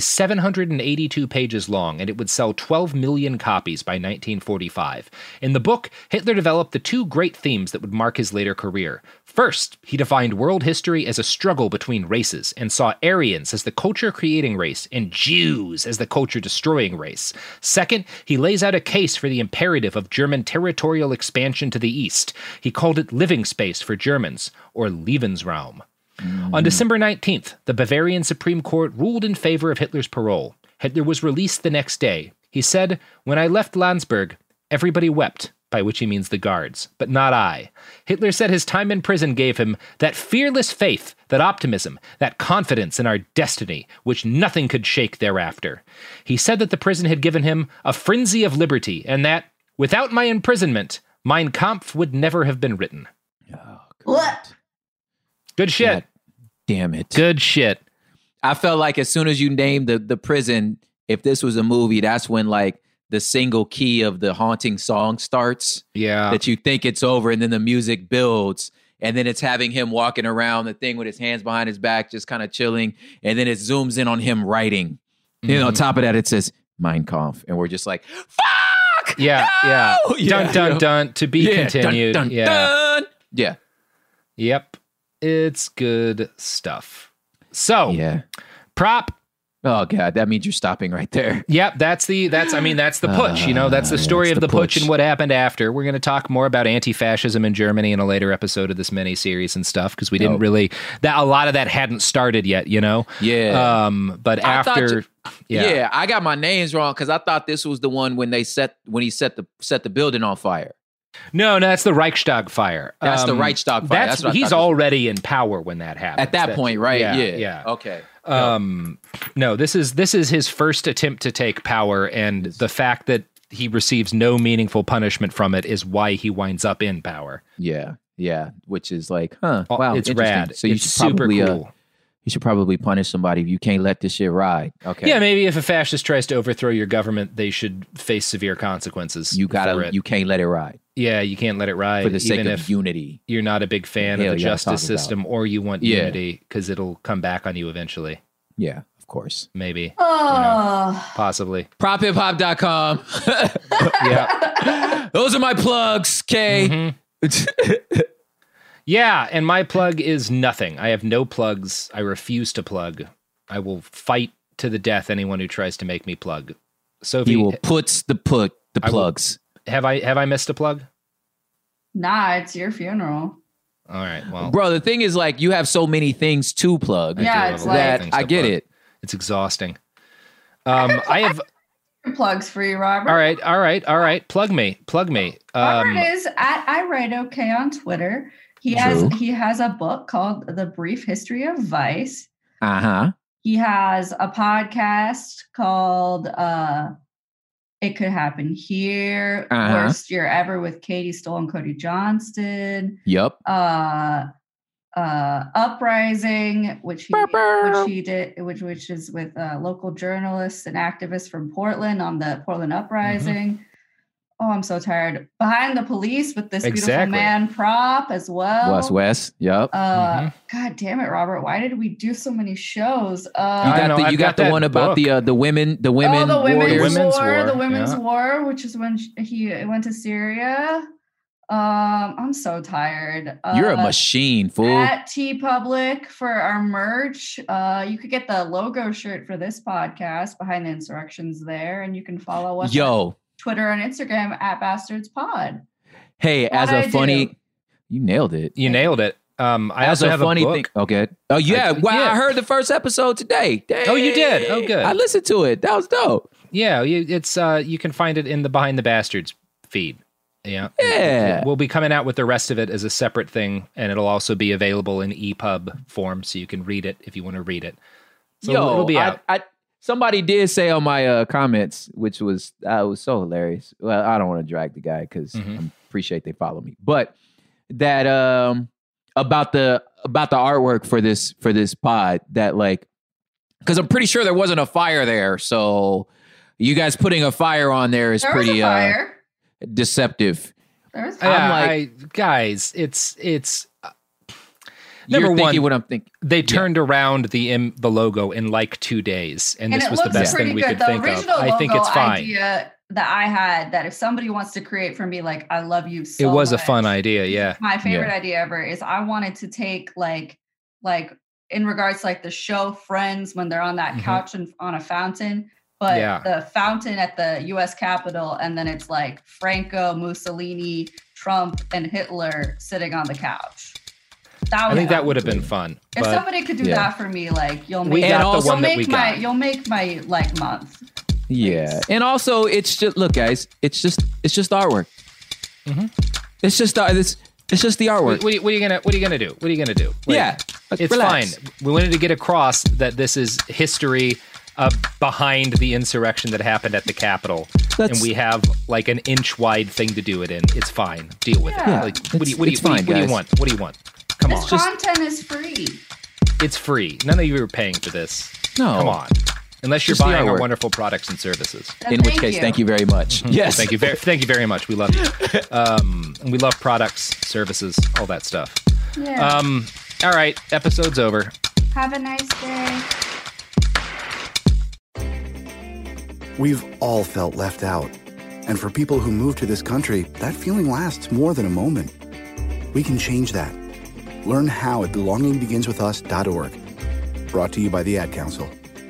782 pages long, and it would sell 12 million copies by 1945. In the book, Hitler developed the two great themes that would mark his later career. First, he defined world history as a struggle between races and saw Aryans as the culture-creating race and Jews as the culture-destroying race. Second, he lays out a case for the imperative of German territorial expansion to the east. He called it living space for Germans, or Lebensraum. On December 19th, the Bavarian Supreme Court ruled in favor of Hitler's parole. Hitler was released the next day. He said, "When I left Landsberg, everybody wept," by which he means the guards, but not I. Hitler said his time in prison gave him that fearless faith, that optimism, that confidence in our destiny, which nothing could shake thereafter. He said that the prison had given him a frenzy of liberty, and that, without my imprisonment, Mein Kampf would never have been written. What? Good shit. God damn it. Good shit. I felt like as soon as you named the prison, if this was a movie, that's when like the single key of the haunting song starts. Yeah. That you think it's over, and then the music builds. And then it's having him walking around the thing with his hands behind his back, just kind of chilling. And then it zooms in on him writing. And on top of that, it says Mein Kampf. And we're just like, fuck! Yeah, no! yeah. Yeah, dun, dun, to be continued. Dun, dun, yeah. dun. Yeah. Yep. It's good stuff. So, prop. Oh God, that means you're stopping right there. Yep, that's the putsch, that's the story of the putsch and what happened after. We're going to talk more about anti-fascism in Germany in a later episode of this mini-series and stuff, because we didn't really, a lot of that hadn't started yet, Yeah. But after, I got my names wrong, because I thought this was the one when he set the building on fire. No, that's the Reichstag fire. That's the Reichstag fire. That's he's already in power when that happens. At that point, right? Yeah. Okay. No, this is his first attempt to take power, and the fact that he receives no meaningful punishment from it is why he winds up in power. Yeah. Which is like, wow, it's rad. So you it's should probably super cool. You should probably punish somebody if you can't let this shit ride. Okay. Yeah, maybe if a fascist tries to overthrow your government, they should face severe consequences. You can't let it ride. Yeah, you can't let it ride. For the sake even of if unity. You're not a big fan of the justice system, or you want unity, because it'll come back on you eventually. Yeah, of course. Maybe. Oh. Possibly. PropHipHop.com. Yeah. Those are my plugs, Kay. Mm-hmm. Yeah, and my plug is nothing. I have no plugs. I refuse to plug. I will fight to the death anyone who tries to make me plug. Sophie, he will put the plugs. Have I missed a plug? Nah, it's your funeral. All right, well. Bro, the thing is, like, you have so many things to plug. Yeah, it's that like... I get it. It's exhausting. I have... plugs for you, Robert. All right. Plug me. Robert is at I Write Okay on Twitter. He has a book called The Brief History of Vice. He has a podcast called It Could Happen Here. Worst Year Ever with Katie Stoll and Cody Johnston. Yep. Uprising, which he did, which is with local journalists and activists from Portland on the Portland Uprising. Mm-hmm. Oh, I'm so tired. Behind the Police with this beautiful man prop as well. Wes. Yep. God damn it, Robert. Why did we do so many shows? You got the one about the women's war, which is when he went to Syria. I'm so tired. You're a machine, fool. At TeePublic for our merch. You could get the logo shirt for this podcast, Behind the Insurrections, there, and you can follow us. Twitter and Instagram at BastardsPod. Hey, you nailed it. You nailed it. I also have a funny thing. Okay. Oh yeah. I heard the first episode today. Dang. Oh, you did? Oh, good. I listened to it. That was dope. Yeah. It's you can find it in the Behind the Bastards feed. Yeah. We'll be coming out with the rest of it as a separate thing, and it'll also be available in EPUB form, so you can read it if you want to read it. So it'll be out. Somebody did say on my comments, which was so hilarious. Well, I don't want to drag the guy because I appreciate they follow me, but that about the artwork for this pod, that like, because I'm pretty sure there wasn't a fire there, so you guys putting a fire on there is pretty deceptive. Guys, it's. Number one, what I'm thinking. They turned around the logo in like 2 days, and this was the best thing we could think of. I think it's fine. Idea that I had, that if somebody wants to create for me, like, I love you so much. It was a fun idea, yeah. My favorite idea ever is I wanted to take like in regards to like the show Friends when they're on that couch and on a fountain, but the fountain at the U.S. Capitol, and then it's like Franco, Mussolini, Trump, and Hitler sitting on the couch. I think that would have been fun. If somebody could do that for me, like you'll make my like month. Yeah, and also it's just, look, guys, it's just artwork. Mm-hmm. It's just the artwork. What are you gonna do? What are you gonna do? Like, it's relax. Fine. We wanted to get across that this is history behind the insurrection that happened at the Capitol, and we have like an inch wide thing to do it in. It's fine. Deal with it. Like, what do you want? What do you want? Come on. Content is free. It's free. None of you are paying for this. No. Come on. Unless you're buying our wonderful products and services. In which case, thank you very much. Yes. Thank you very much. We love you. We love products, services, all that stuff. Yeah. All right. Episode's over. Have a nice day. We've all felt left out. And for people who move to this country, that feeling lasts more than a moment. We can change that. Learn how at belongingbeginswithus.org. Brought to you by the Ad Council.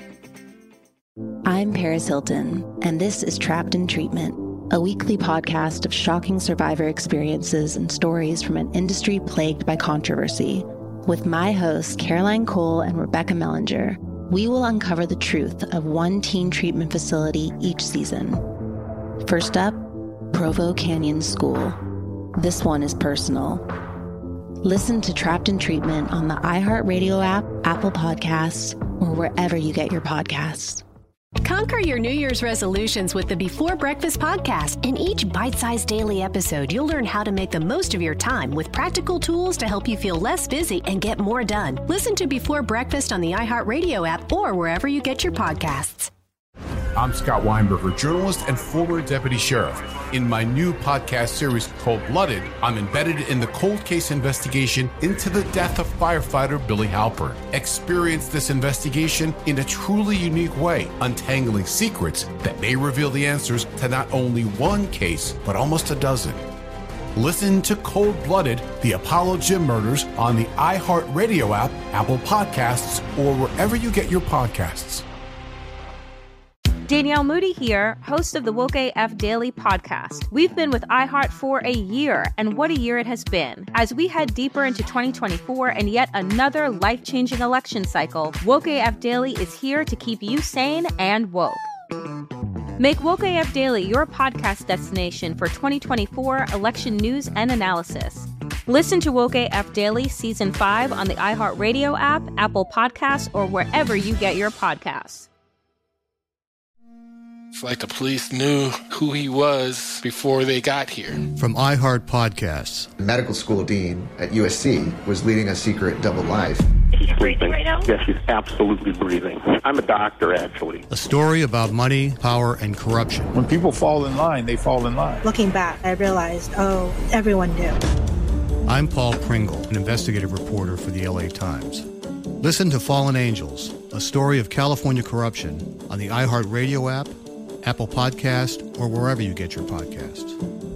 I'm Paris Hilton, and this is Trapped in Treatment, a weekly podcast of shocking survivor experiences and stories from an industry plagued by controversy. With my hosts, Caroline Cole and Rebecca Mellinger, we will uncover the truth of one teen treatment facility each season. First up, Provo Canyon School. This one is personal. Listen to Trapped in Treatment on the iHeartRadio app, Apple Podcasts, or wherever you get your podcasts. Conquer your New Year's resolutions with the Before Breakfast podcast. In each bite-sized daily episode, you'll learn how to make the most of your time with practical tools to help you feel less busy and get more done. Listen to Before Breakfast on the iHeartRadio app or wherever you get your podcasts. I'm Scott Weinberger, journalist and former deputy sheriff. In my new podcast series, Cold Blooded, I'm embedded in the cold case investigation into the death of firefighter Billy Halpern. Experience this investigation in a truly unique way, untangling secrets that may reveal the answers to not only one case, but almost a dozen. Listen to Cold Blooded, the Apollo Gym Murders on the iHeartRadio app, Apple Podcasts, or wherever you get your podcasts. Danielle Moody here, host of the Woke AF Daily podcast. We've been with iHeart for a year, and what a year it has been. As we head deeper into 2024 and yet another life-changing election cycle, Woke AF Daily is here to keep you sane and woke. Make Woke AF Daily your podcast destination for 2024 election news and analysis. Listen to Woke AF Daily Season 5 on the iHeartRadio app, Apple Podcasts, or wherever you get your podcasts. It's like the police knew who he was before they got here. From iHeart Podcasts. The medical school dean at USC was leading a secret double life. She's breathing right now? Yes, she's absolutely breathing. I'm a doctor, actually. A story about money, power, and corruption. When people fall in line, they fall in line. Looking back, I realized, everyone knew. I'm Paul Pringle, an investigative reporter for the LA Times. Listen to Fallen Angels, a story of California corruption on the iHeart Radio app, Apple Podcast, or wherever you get your podcasts.